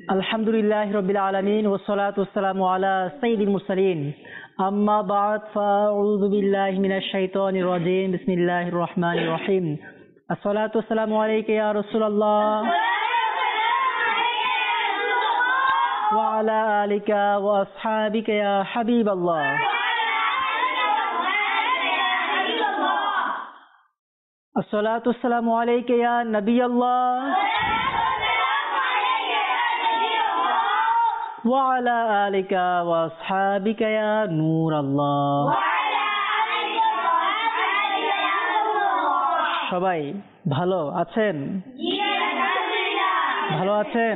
আলহামদুলিল্লাহি রাব্বিল আলামিন ওয়াসসালাতু ওয়াসসালামু আলা সাইয়্যিদিল মুরসালিন আম্মা বা'দ ফাআউযু বিল্লাহি মিনাশ শাইতানির রাজীম বিসমিল্লাহির রহমানির রহিম আসসালাতু ওয়াসসালামু আলাইকা ইয়া রাসূলুল্লাহ ওয়া আলা আলিকা ওয়া আসহাবিকা ইয়া হাবিবাল্লাহ আসসালাতু ওয়াসসালামু আলাইকা ইয়া নবিয়াল্লাহ وعلى آلك وأصحابك يا نور الله সবাই ভালো আছেন? ভালো আছেন?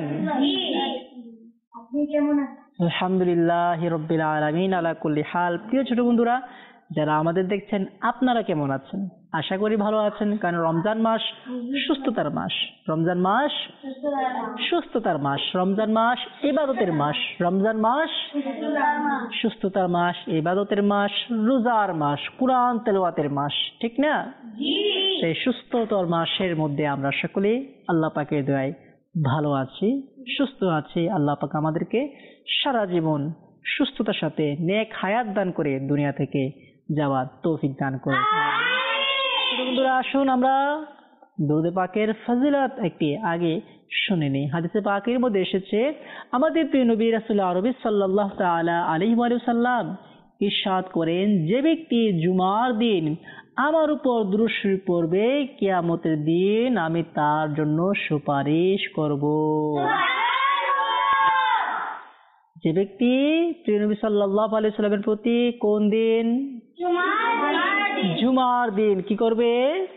আলহামদুলিল্লাহি রাব্বিল আলামিন আলা কুল্লি হাল। প্রিয় ছোট বন্ধুরা, যারা আমাদের দেখছেন, আপনারা কেমন আছেন? আশা করি ভালো আছেন, কারণ রমজান মাস সুস্থতার মাস, রমজান মাস সুস্থতার মাস, রমজান মাস ইবাদতের মাস, রমজান মাস সুস্থতার মাস, ইবাদতের মাস, রোজার মাস, কুরআন তেলাওয়াতের মাস, ঠিক না? এই সুস্থতার মাসের মধ্যে আমরা সকলে আল্লাহ পাকের দয়ায় ভালো আছি, সুস্থ আছি। আল্লাহ পাক আমাদেরকে সারা জীবন সুস্থতার সাথে নেক হায়াত দান করে দুনিয়া থেকে যাওয়ার তৌফিক দান করে। বন্ধুরা, আসুন আমরা দুরূদ পাকের ফজিলত একটি আগে শুনে নিই। হাদিসে পাকের মধ্যে এসেছে, আমাদের প্রিয় নবী রাসূলুল্লাহ আরবি সাল্লাল্লাহু তাআলা আলাইহি ওয়া সাল্লাম ইরশাদ করেন, যে ব্যক্তি জুমার দিন আমার উপর দুরূদ শরীফ পড়বে, কিয়ামতের দিন আমি তার জন্য সুপারিশ করব। যে ব্যক্তি প্রিয় নবী সাল্লাল্লাহু আলাইহি সাল্লামের প্রতি কোন দিন? জুমার দিন কি করবে?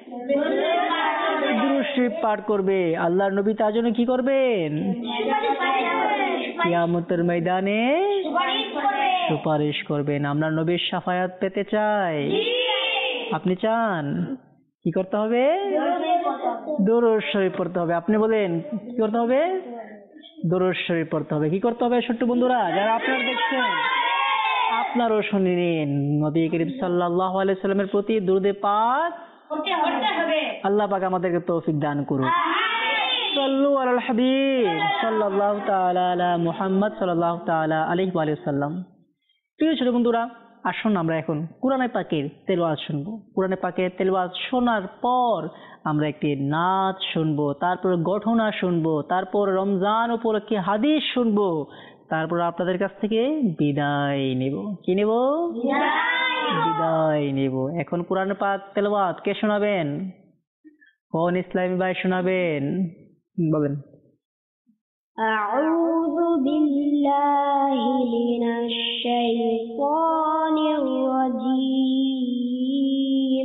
দুরূদ শরীফ পাঠ করবে। আল্লাহর নবী তার জন্য কি করবেন? কিয়ামতের ময়দানে সুপারিশ করবেন। আমরা নবীর শাফায়াত পেতে চাই। আপনি চান? কি করতে হবে? দুরূদ শরীফ পড়তে হবে। আপনি বলেন কি করতে হবে? দুরূদ শরীফ পড়তে হবে। কি করতে হবে ছোট্ট বন্ধুরা, যারা আপনারা দেখছেন, আপনারও শুনে নিন। নবী করিম সাল্লাল্লাহু আলাইহি সাল্লামের প্রতি দুরূদে পাক পড়তে হবে। আল্লাহ পাক আমাদেরকে তৌফিক দান করুন। সাল্লু আলাল হাবিব সাল্লাল্লাহু তাআলা আলা মুহাম্মদ সাল্লাল্লাহু তাআলা আলাইহি ওয়া সাল্লাম। প্রিয় ছোট বন্ধুরা, আসুন আমরা এখন কোরআনে পাকের তেলাওয়াত শুনবো। কোরআনে পাকের তেলাওয়াত শোনার পর আমরা একটি নাচ শুনবো, তারপর ঘটনা শুনবো, তারপর রমজান উপলক্ষে হাদিস শুনবো, তারপর আপনাদের কাছ থেকে বিদায় নেব। কি নেব? বিদায় নেব। এখন কোরআন পাক তেলাওয়াত কে শোনাবেন? কোন ইসলামী ভাই শোনাবেন? বলেন। আউযু বিল্লাহি মিনাশ শাইতানির রাজীম।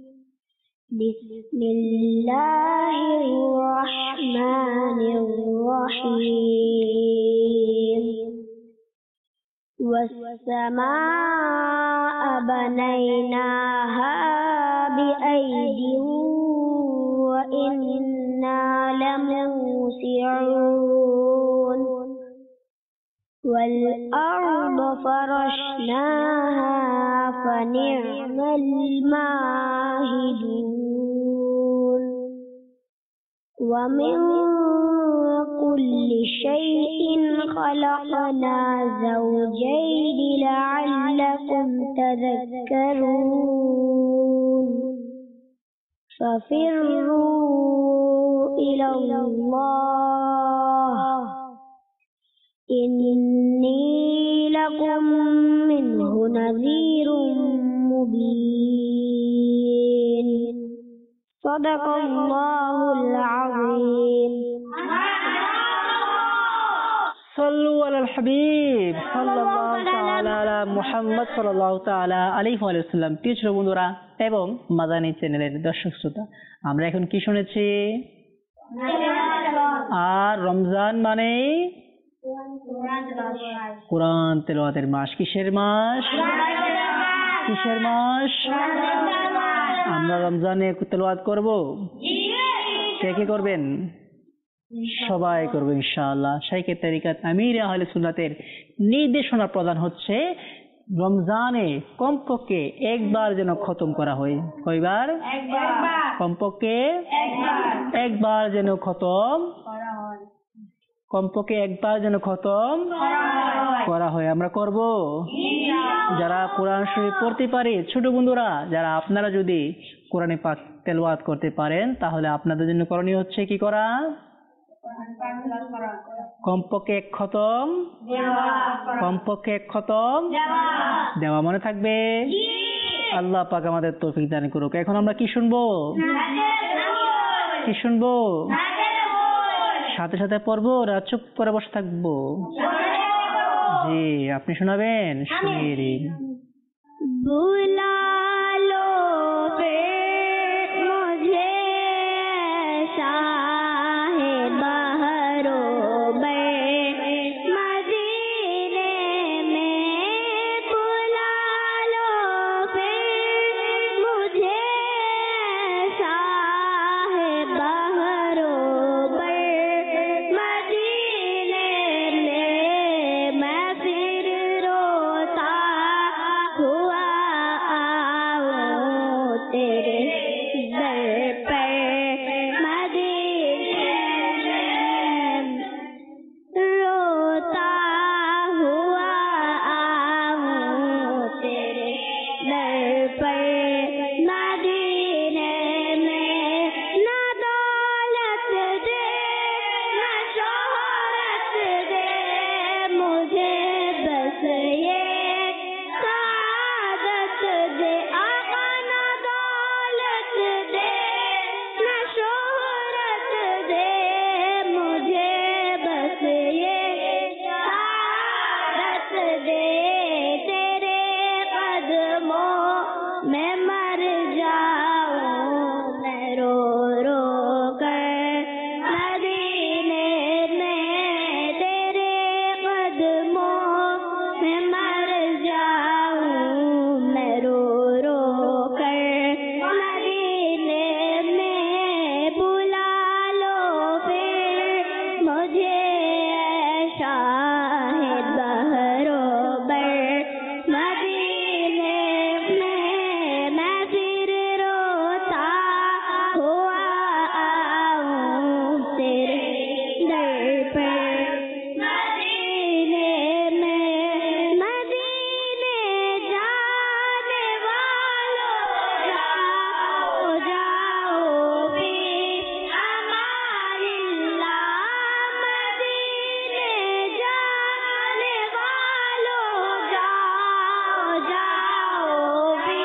বিসমিল্লাহির রহমানির রহিম। والسماء بنيناها بأيد وإنا لموسعون والأرض فرشناها فنعم الماهدون ومن كل شيء خلقنا زوجين لعلكم تذكرون ففروا إلى الله إني لكم منه نذير مبين صدق الله العظيم সাল্লু আলাল হাবিব সাল্লাল্লাহু তাআলা আলা মুহাম্মদ সাল্লাল্লাহু তাআলা আলাইহি ওয়া সাল্লাম। প্রিয় ছোট বন্ধুরা এবং মাদানী চ্যানেলের দর্শক শ্রোতা, আমরা এখন কি শুনেছি? আর রমজান মানে কোরআন তেলাওয়াতের মাস। কিসের মাস? কিসের মাস? আমরা রমজানে তেলাওয়াত করব। কে কে করবেন? সবাই করবে ইনশাআল্লাহ। শাইখে তরিকত আমির আহলে সুন্নাতের নির্দেশনা প্রদান হচ্ছে রমজানে কমপক্ষে একবার যেন খতম করা হয়। কয়বার? কমপক্ষে একবার যেন খতম কমপক্ষে একবার যেন খতম করা হয়। আমরা করব যারা কোরআন শরীফ পড়তে পারে, ছোট বন্ধুরা যারা, আপনারা যদি কোরআনে পাক তেলাওয়াত করতে পারেন তাহলে আপনাদের জন্য করণীয় হচ্ছে কি করা? কমপক্ষে এক খতম, কমপক্ষে এক খতম দেওয়া। মনে থাকবে? আল্লাহ পাক আমাদের তৌফিক দান করুক। এখন আমরা কি শুনবো? কি শুনবো? সাথে সাথে পড়বো না চুপ করে বসে থাকবো? জি, আপনি শোনাবেন? শুনিয়ে দিন। बुला लो फिर मुझे शाहे बहरो मदीने में, बुला लो फिर मुझे शाहे बहरो मदीने में, मैं फिर रोता हुआ आऊं तेरे दर पर मदीने में, रोता हुआ आऊं तेरे दर पर मदीने में, ना दौलत दे ना शोहरत दे मुझे, बस ये सआदत दे आका, ना दौलत दे ना शोहरत दे मुझे, बस ये सआदत दे, तेरे कदमों में मर जाऊं मैं रो रो कर मदीने में, तेरे कदमों में मर जाऊं मैं रो रो कर मदीने में, बुला लो फिर मुझे शाहे बहरो मदीने में, मैं फिर रोता हुआ आऊं तेरे दर पर मदीने में, मदीने जाने वालों जाओ जाओ भी अमानिल्लाह, मदीने जाने वालों जाओ जाओ भी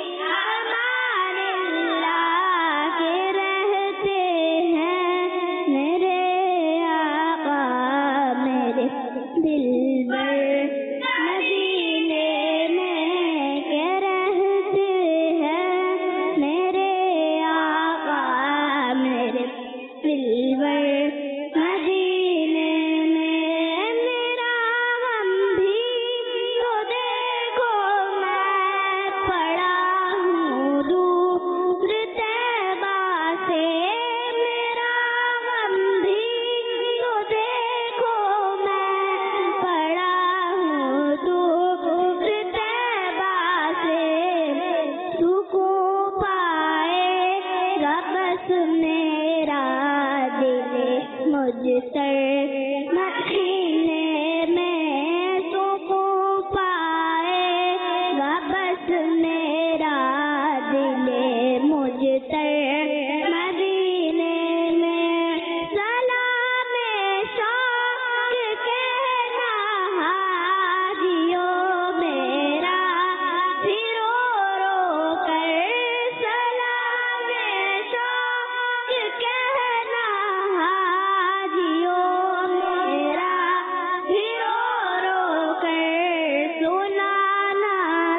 अमानिल्लाह, के रहते हैं मेरे आका मेरे दिलबर मदीने में, के रहते हैं मेरे आका मेरे दिलबर मदीने में, मेरा गम भी तो देखो मैं पड़ा हूँ दूर तैबा से, मेरा गम भी तो देखो मैं पड़ा हूँ दूर तैबा से, सुकून पाएगा बस मेरा दिल मुझतर मदीने में, सुकून पाएगा बस मेरा दिल मुझतर मदीने में, सलाम शौक कहना हाजियों मेरा फिरो रो कर, सलाम शौक कहना हाजियों मेरा फिरो रो कर, सुनाना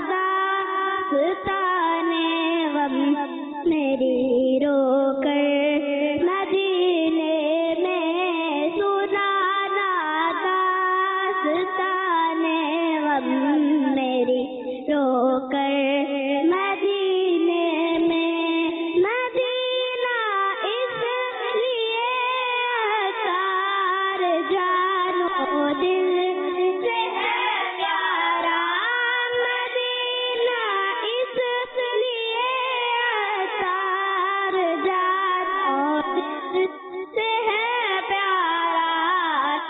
दास्ताने गम मेरी रो कर मदीने में, सुनाना दास्ताने गम मेरी रो कर मदीने में, मदीना इसलिए अतार जानो दिल से है प्यारा, मदीना इसलिए अतार जानो दिल से है प्यारा,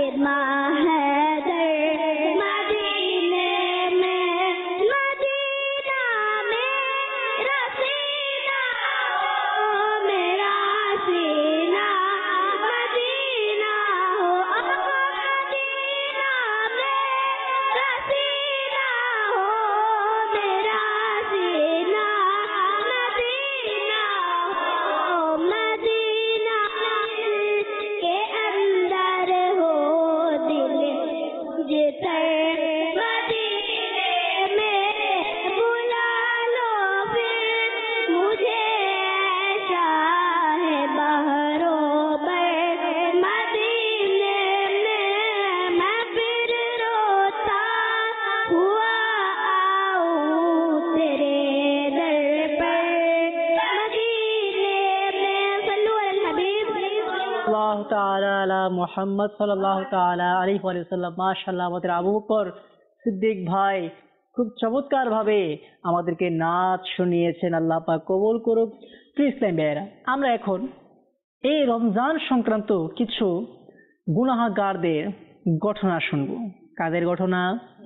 माँ हैदर मदीने में मदीना मेरा सीना हो मेरा सीना मदीना हो मदीना मेरा सीना हो मेरा सीना मदीना हो मदीना के अंदर हो दिल जिधर मदीने में बुला लो फिर मुझे ऐसा है बहरोबर मदीने में मैं फिर रोता हुआ आऊं तेरे दर पर मदीने में सल्लु अल हबीब আল্লাহ তাআলা আলা মুহাম্মদ সাল্লাল্লাহু তাআলা আলাইহি ওয়া সাল্লাম। মাশাআল্লাহ, আমাদের আবু বকর সিদ্দিক ভাই খুব চমৎকার ভাবে আমাদেরকে নাচ শুনিয়েছেন। আল্লাহ পাক কবুল করুক। প্রিয় ইসলাম ভাইয়েরা, আমরা এখন এই রমজান সংক্রান্ত কিছু গুনাহগারদের ঘটনা শুনবো। কাদের ঘটনা?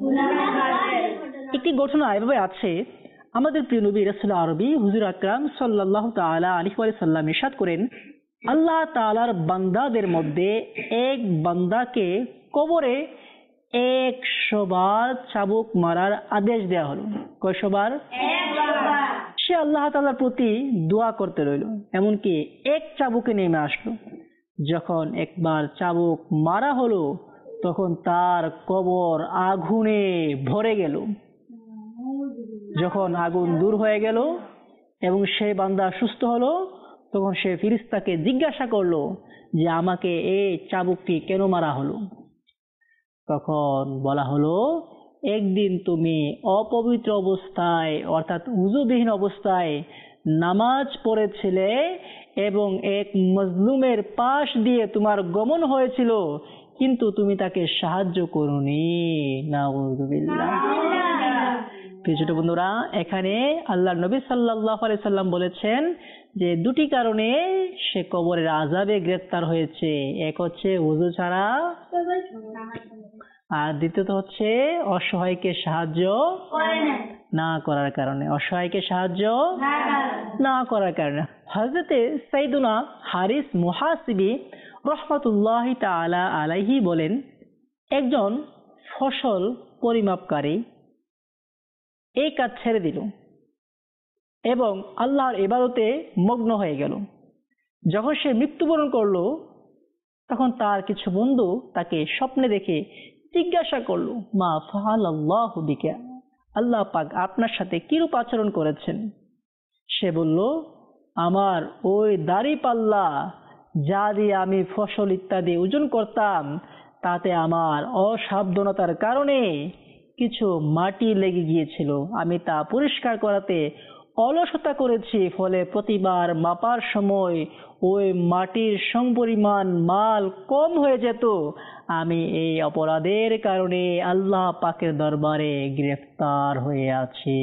একটি ঘটনা এভাবে আছে, আমাদের প্রিয় নবী রাসূল আরবি হুজুর আকরাম সাল্লাল্লাহু তাআলা আলাইহি ওয়া সাল্লাম ইরশাদ করেন, আল্লাহ তাআলার বান্দাদের মধ্যে এক বান্দাকে কবরে 100 বার চাবুক মারার আদেশ দেওয়া হলো। কয়শো বার? সে আল্লাহ তাআলার প্রতি দোয়া করতে রইল, এমনকি এক চাবুকে নেমে আসলো। যখন একবার চাবুক মারা হলো তখন তার কবর আগুনে ভরে গেল। যখন আগুন দূর হয়ে গেল এবং সেই বান্দা সুস্থ হলো, তখন সে ফেরেশতাকে জিজ্ঞাসা করলো যে আমাকে এই চাবুকটি কেন মারা হলো? তখন বলা হলো, একদিন তুমি অপবিত্র অবস্থায় অর্থাৎ উযুবিহীন অবস্থায় নামাজ পড়েছিলে এবং এক মজলুমের পাশ দিয়ে তোমার গমন হয়েছিল, কিন্তু তুমি তাকে সাহায্য করোনি। নাউযুবিল্লাহ। প্রিয় ছোট বন্ধুরা, এখানে আল্লাহর নবী সাল্লাল্লাহু আলাইহি সাল্লাম বলেছেন যে দুটি কারণে সে কবরের আযাবে গ্রেফতার হয়েছে। এক হচ্ছে ওযু ছাড়া, আর দ্বিতীয়ত হচ্ছে অসহায়কে সাহায্য না করার কারণে। অসহায়কে সাহায্য না করার কারণে। হযরতে সাইয়্যিদুনা হারিস মুহাসিবি রাহমাতুল্লাহি তাআলা আলাইহি বলেন, একজন ফসল পরিমাপকারী এই কাজ ছেড়ে দিল এবং আল্লাহর ইবাদতে মগ্ন হয়ে গেল। যখন সে মৃত্যুবরণ করলো তখন তার কিছু বন্ধু তাকে স্বপ্নে দেখে জিজ্ঞাসা করলো, মা ফাআলাল্লাহু বিকা, আল্লাহ পাক আপনার সাথে কিরূপ আচরণ করেছেন? সে বলল, আমার ওই দাড়িপাল্লা যা দিয়ে আমি ফসল ইত্যাদি ওজন করতাম, তাতে আমার অসাবধানতার কারণে কিছু মাটি লেগে গিয়েছিল। আমি তা পরিষ্কার করাতে অলসতা করেছি, ফলে প্রতিবার মাপার সময় ওই মাটির সমপরিমাণ মাল কম হয়ে যেত। আমি এই অপরাধের কারণে আল্লাহ পাকের দরবারে গ্রেফতার হয়ে আছি।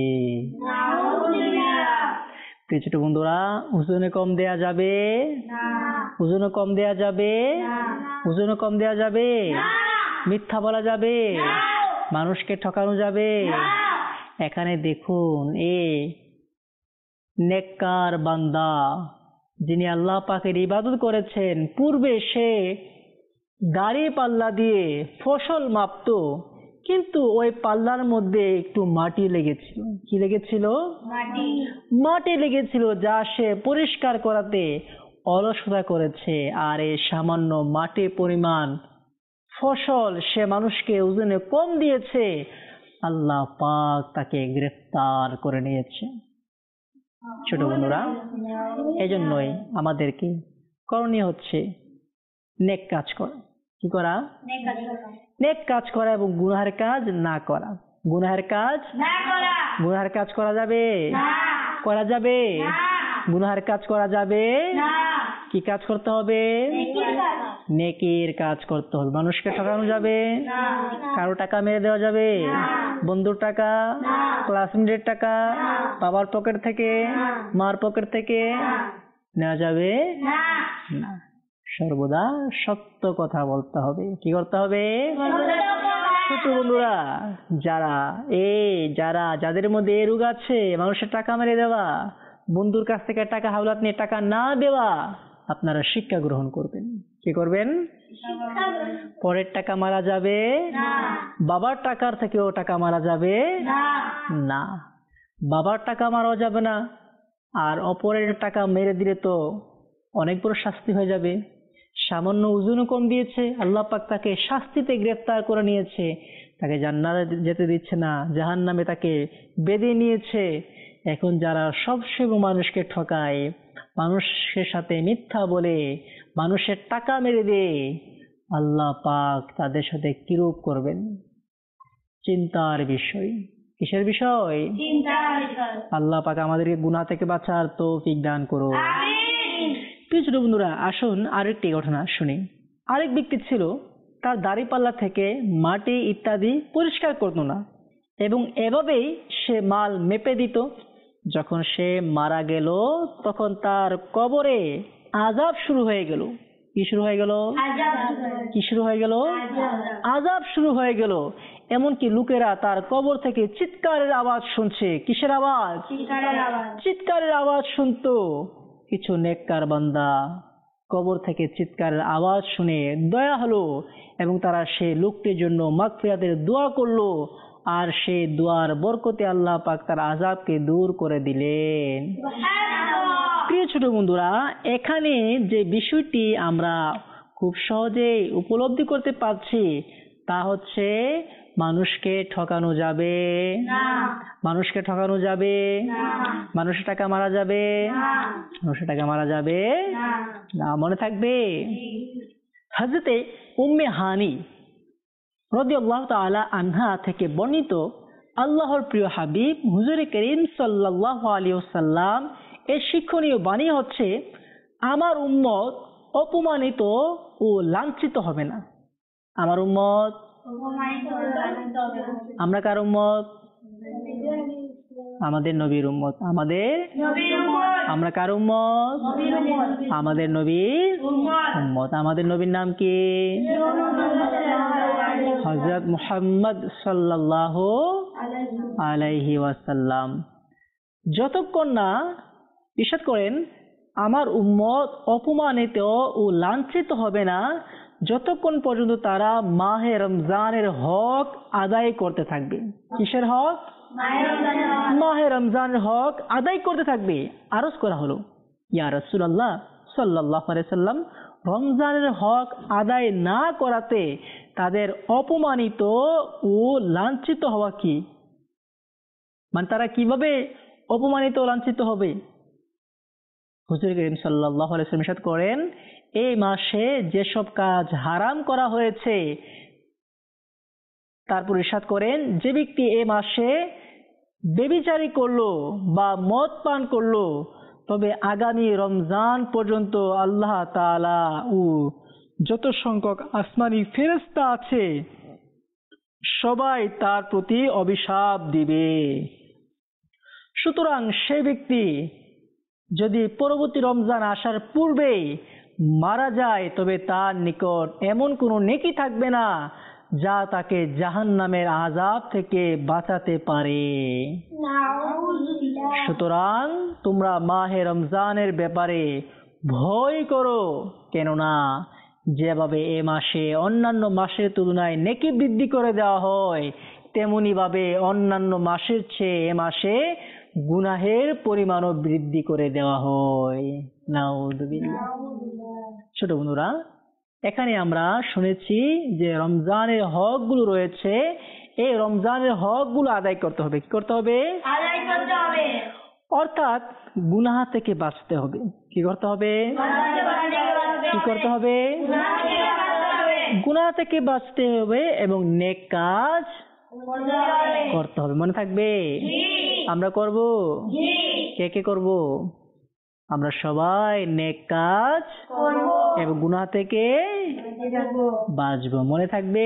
প্রিয় ছোট বন্ধুরা, ওজনে কম দেয়া যাবে? ওজনে কম দেয়া যাবে? ওজনে কম দেয়া যাবে? মিথ্যা বলা যাবে? মানুষকে ঠকানো যাবে? এখানে দেখুন, নেককার বান্দা যিনি আল্লাহ পাকের ইবাদত করেছেন, পূর্বে সে দাড়ি পাল্লা দিয়ে ফসল মাপতো, কিন্তু ওই পাল্লার মধ্যে একটু মাটি লেগেছিল। কি লেগেছিল? মাটি লেগেছিল, যা সে পরিষ্কার করাতে অলসতা করেছে। আর এই সামান্য মাটি পরিমাণ ফসল সে মানুষকে ওজনে কম দিয়েছে, আল্লাহ পাক তাকে গ্রেফতার করে নিয়েছে। ছোট বন্ধুরা, এজন্যই আমাদেরকে করণীয় হচ্ছে নেক কাজ করা। কি করা? নেক কাজ করা এবং গুনাহের কাজ না করা। গুনাহের কাজ গুনাহের কাজ করা যাবে? করা যাবে? গুনাহের কাজ করা যাবে? কি কাজ করতে হবে? নেকির কাজ করতে হবে। মানুষকে ঠকানো যাবে? কারো টাকা মেরে দেওয়া যাবে? বন্ধুর টাকা, ক্লাসমেটের টাকা, বাবার পকেট থেকে, মার পকেট থেকে নেওয়া যাবে না। সর্বদা সত্য কথা বলতে হবে। কি করতে হবে? ছোট বন্ধুরা, যাদের মধ্যে এই রোগ আছে, মানুষের টাকা মেরে দেওয়া, বন্ধুর কাছ থেকে টাকা হাওলাত নিয়ে টাকা না দেওয়া, আপনারা শিক্ষা গ্রহণ করবেন। কি করবেন? পরের টাকা মারা যাবে বাবার টাকার থেকেও টাকা মারা যাবে না। বাবার টাকা মারা যাবে না, আর অপরের টাকা মেরে দিলে তো অনেক বড় শাস্তি হয়ে যাবে। সামান্য ওজনও কম দিয়েছে, আল্লাহ পাক তাকে শাস্তিতে গ্রেফতার করে নিয়েছে, তাকে জান্নাতে যেতে দিচ্ছে না, জাহান্নামে তাকে বেঁধে নিয়েছে। এখন যারা সবসময় মানুষকে ঠকায়, মানুষের সাথে মিথ্যা বলে, মানুষের টাকা মেরে দেয়, আল্লাহ পাক তাদের সাথে কিরূপ করবেন? চিন্তার বিষয়। কিসের বিষয়? আল্লাহ পাক আমাদেরকে গুনাহ থেকে বাঁচার তৌফিক দান করুন। প্রিয় ছোট বন্ধুরা, আসুন আরেকটি ঘটনা শুনি। আরেক ব্যক্তি ছিল, তার দাড়িপাল্লা থেকে মাটি ইত্যাদি পরিষ্কার করতো না, এবং এভাবেই সে মাল মেপে দিত। যখন সে মারা গেল, তখন তার কবরে আযাব শুরু হয়ে গেল। কি শুরু হয়ে গেল? কি শুরু হয়ে গেল? আযাব শুরু হয়ে গেল। এমনকি লোকেরা তার কবর থেকে চিৎকারের আওয়াজ শুনছে। কিসের আওয়াজ? চিৎকারের আওয়াজ শুনতো। কিছু নেককার বান্দা কবর থেকে চিৎকারের আওয়াজ শুনে দয়া হলো, এবং তারা সে লোকটির জন্য মাগফিরাতের দোয়া করলো, আর সেই দোয়ার বরকতে আল্লাহ পাক তার আযাবকে দূর করে দিলেন। প্রিয় ছোট বন্ধুরা, এখানে যে বিষয়টি আমরা খুব সহজেই উপলব্ধি করতে পারছি, তা হচ্ছে মানুষকে ঠকানো যাবে না। মানুষকে ঠকানো যাবে না। মানুষের টাকা মারা যাবে না। মানুষের টাকা মারা যাবে না। মনে থাকবে? হযরতে উম্মে হানি রাদিয়াল্লাহু তাআলা আনহা থেকে বর্ণিত, আল্লাহর প্রিয় হাবিব হুজুর করিম সাল্লাল্লাহু আলাইহি ওয়াসাল্লাম এর শিক্ষণীয় বাণী হচ্ছে, আমার উম্মত অপমানিত ও লাঞ্ছিত হবে না। আমার উম্মত, আমরা কার উম্মত? আমাদের নবীর উম্মত। আমরা কার উম্মত? আমাদের নবীর উম্মত। আমাদের নবীর নাম কি? হযরত মুহাম্মদ সাল্লাল্লাহু আলাইহি ওয়াসাল্লাম। যতক্ষণ না, ইরশাদ করেন, আমার উম্মত অপমানিত ও লাঞ্ছিত হবে না, যতক্ষণ পর্যন্ত তারা মাহে রমজানের হক আদায় করতে থাকবে। কিসের হক? মাহে রমজানের হক আদায় করতে থাকবে। আরজ করা হলো, ইয়া রাসূলুল্লাহ সাল্লাল্লাহু আলাইহি সাল্লাম, রমজানের হক আদায় না করাতে তাদের অপমানিত ও লাঞ্ছিত হওয়া কি? মানে তারা কিভাবে অপমানিত ও লাঞ্ছিত হবে? হুজুর করিম সাল্লাল্লাহু আলাইহি ওয়াসাল্লাম ইরশাদ করেন, এই মাসে যেসব কাজ হারাম করা হয়েছে, তারপর ইরশাদ করেন, যে ব্যক্তি এই মাসে ব্যভিচারী করলো বা মদ পান করলো, তবে আগামী রমজান পর্যন্ত আল্লাহ তাআলা ও যত সংখ্যক আসমানি ফেরেশতা আছে সবাই তার প্রতি অভিশাপ দিবে। সুতরাং সে ব্যক্তি যদি পরবর্তী রমজান আসার পূর্বেই মারা যায়, তবে তার নিকট এমন কোনো নেকি থাকবে না যা তাকে জাহান্নামের আযাব থেকে বাঁচাতে পারে। সুতরাং তোমরা মাহে রমজানের ব্যাপারে ভয় করো, কেননা যেভাবে এ মাসে অন্যান্য মাসের তুলনায় নেকি বৃদ্ধি করে দেওয়া হয়, তেমনি ভাবে অন্যান্য মাসের চেয়ে এ মাসে গুনাহের পরিমাণও বৃদ্ধি করে দেওয়া হয়। নাউযুবিল্লাহ। ছোট বন্ধুরা, এখানে আমরা শুনেছি যে রমজানের হকগুলো রয়েছে, এই রমজানের হকগুলো আদায় করতে হবে। কি করতে হবে? আদায় করতে হবে। অর্থাৎ গুনাহ থেকে বাঁচতে হবে। কি করতে হবে? কি করতে হবে? গুনাহ থেকে বাঁচতে হবে এবং নেক কাজ করতে হবে। মনে থাকবে? আমরা করব? কে কে করব? আমরা সবাই নেক কাজ এবং গুনাহ থেকে বাঁচবো। মনে থাকবে?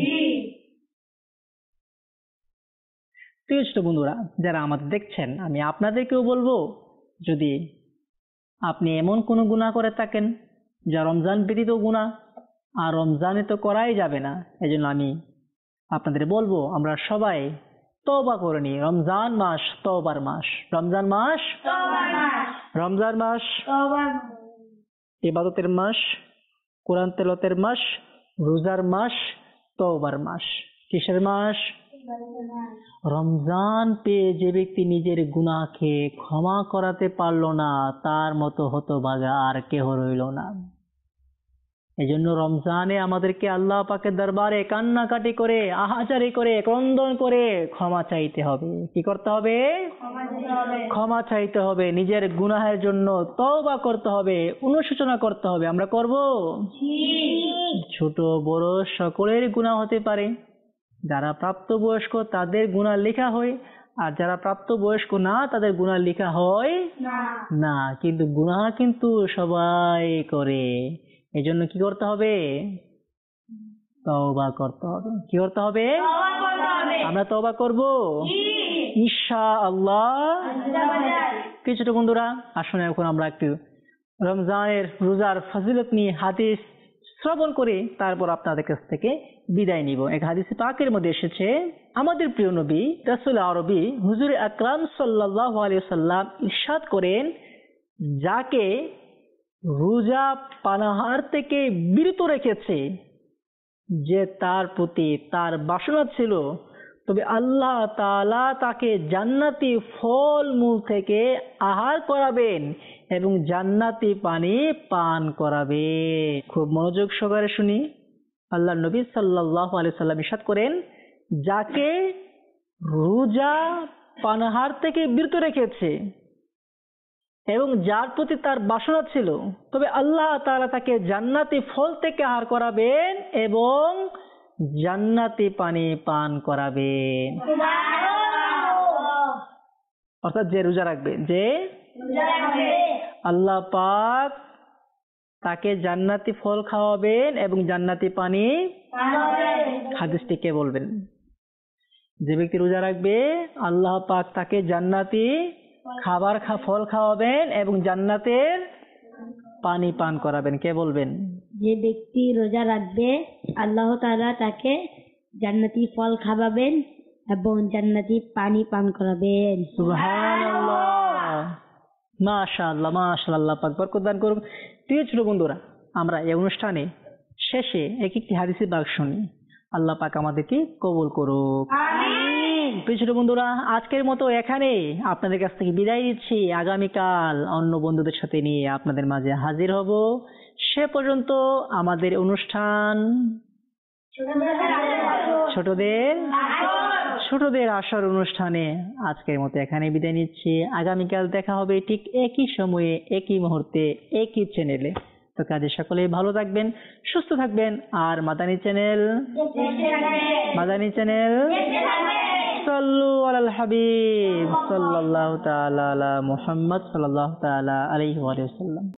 প্রিয় ছোট বন্ধুরা, যারা আমাদের দেখছেন, আমি আপনাদেরকেও বলবো, যদি আপনি এমন কোনো গুনাহ করে থাকেন যা রমজান ব্যতীত গুনাহ, আর রমজানে তো করাই যাবে না। এজন্য আমি আপনাদের বলবো আমরা সবাই তওবা করে নিই। রমজান মাস তওবার মাস, রমজান মাস, রমজান মাস ইবাদতের মাস, কোরআন তেলাওয়াতের মাস, রোজার মাস, তওবার মাস। কিসের মাস? রমজান পেয়ে যে ব্যক্তি নিজের গুনাহকে ক্ষমা করাতে পারল না, তার মতো হতভাগা আর কেহ রইল না। এজন্য রমজানে আমাদেরকে আল্লাহ পাকের দরবারে কান্নাকাটি করে, আহাজারি করে, ক্রন্দন করে ক্ষমা চাইতে হবে। কি করতে হবে? ক্ষমা চাইতে হবে। নিজের গুনাহের জন্য তওবা করতে হবে, অনুশোচনা করতে হবে। আমরা করব? ছোট বড় সকলের গুনাহ হতে পারে। যারা প্রাপ্তবয়স্ক তাদের গুনাহ লেখা হয়, আর যারা প্রাপ্তবয়স্ক না তাদের গুনাহ লেখা হয় না। কিন্তু গুনাহ কিন্তু সবাই করে। এজন্য কি করতে হবে? তওবা করতে হবে। কি করতে হবে? আমরা তওবা করব ইনশাআল্লাহ। ছোট বন্ধুরা, আসুন এখন আমরা একটু রমজানের রোজার ফজিলত নিয়ে হাদিস শ্রবণ করে তারপর আপনাদের কাছ থেকে বিদায় নিব। এক হাদিসে পাকের মধ্যে এসেছে, আমাদের প্রিয় নবী রাসূল আরবি হুজুর আকরাম সাল্লাল্লাহু আলাইহি সাল্লাম ইরশাদ করেন, যাকে রোজা পানাহার থেকে বিরত রেখেছে, যে তার প্রতি তার বাসনা ছিল, তবে আল্লাহ তাআলা তাকে জান্নাতি ফল মূল থেকে আহার করাবেন এবং জান্নাতি পানি পান করাবে। খুব মনোযোগ সহকারে শুনি। আল্লাহ নবী সাল্লাল্লাহু আলাইহি সাল্লাম ইরশাদ করেন, যাকে রোজা পানাহার থেকে বিরত রেখেছে এবং যার প্রতি তার বাসনা ছিল, তবে আল্লাহ তাআলা তাকে জান্নাতি ফল থেকে আহার করাবেন এবং জান্নাতি পানি পান করাবেন। অর্থাৎ যে রোজা রাখবে, যে আল্লাহ পাক তাকে জান্নাতি ফল খাওয়াবেন এবং জান্নাতি পানি। হাদিসটি কে বলবেন? যে ব্যক্তি রোজা রাখবে আল্লাহ পাক তাকে জান্নাতি খাবার ফল খাওয়াবেন এবং জান্নাতের পানি পান করাবেন। কে বলবেন? যে ব্যক্তি রোজা রাখবে আল্লাহ তাআলা তাকে জান্নাতি ফল খাওয়াবেন এবং জান্নাতি পানি পান করাবেন। সুবহানাল্লাহ, মাশাআল্লাহ, মাশাআল্লাহ, আল্লাহ পাক বরকত দান করুন। প্রিয় ছোট বন্ধুরা, আমরা এই অনুষ্ঠানে শেষে এক একটি হাদিসের বাক শুনি। আল্লাহ পাক আমাদেরকে কবুল করুক। আমিন। প্রিয় ছোট বন্ধুরা, আজকের মতো এখানে আপনাদের কাছ থেকে বিদায় নিচ্ছি। আগামীকাল অন্য বন্ধুদের সাথে নিয়ে আপনাদের মাঝে হাজির হব। সে পর্যন্ত আমাদের অনুষ্ঠান ছোটদের আসর অনুষ্ঠানে আজকের মতো এখানে বিদায় নিচ্ছি। আগামীকাল দেখা হবে ঠিক একই সময়ে, একই মুহূর্তে, একই চ্যানেলে। তো কাজে সকলেই ভালো থাকবেন, সুস্থ থাকবেন। আর মাদানী চ্যানেল সাল্লু আলাল হাবিব সাল্লাল্লাহু তাআলা আলা মুহাম্মদ সাল্লাল্লাহু তাআলা আলাইহি ওয়া সাল্লাম।